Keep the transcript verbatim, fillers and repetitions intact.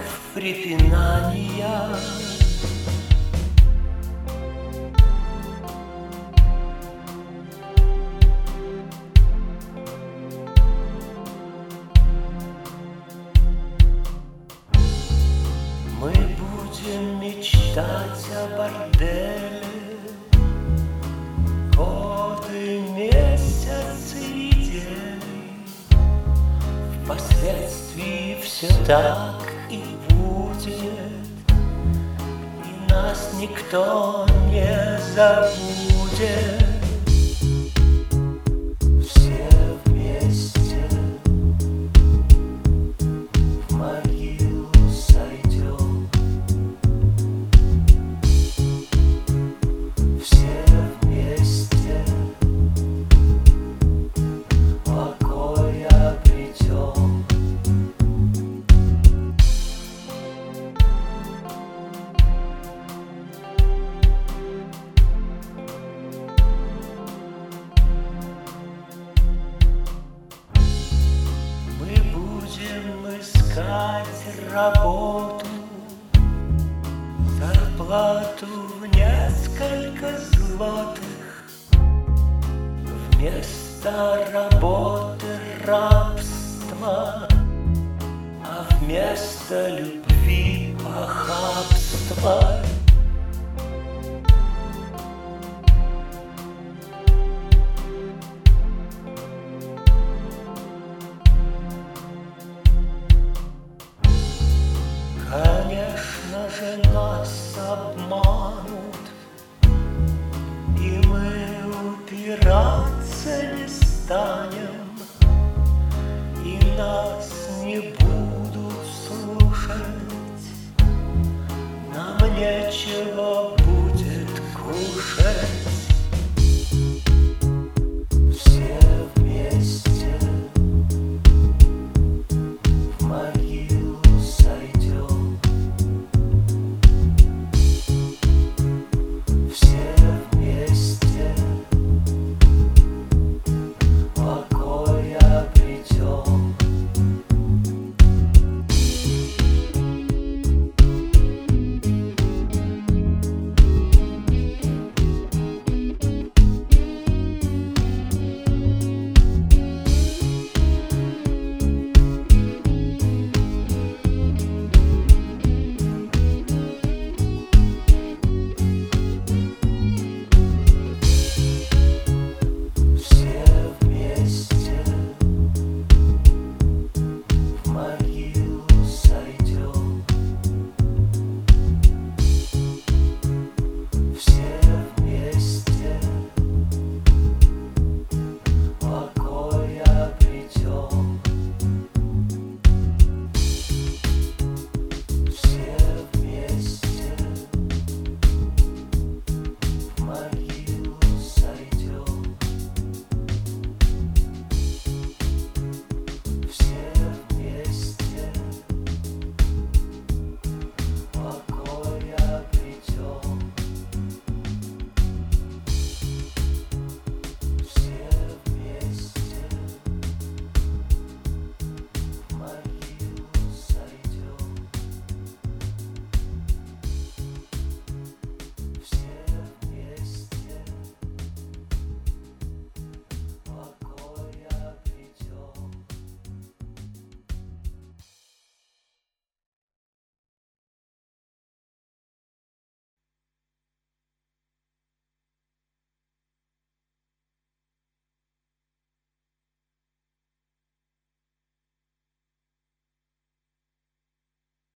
препинания. Мы будем мечтать о борделе годы, месяцы, недели. Впоследствии все так и будет, и нас никто не забудет. Все вместе в могилу сойдем. Все вместе покой обретем. Будем искать работу, зарплату в несколько злотых. Вместо работы рабство, а вместо любви похабство. Конечно же, нас обманут, и мы упираться не станем, и нас не будут слушать. Нам нечего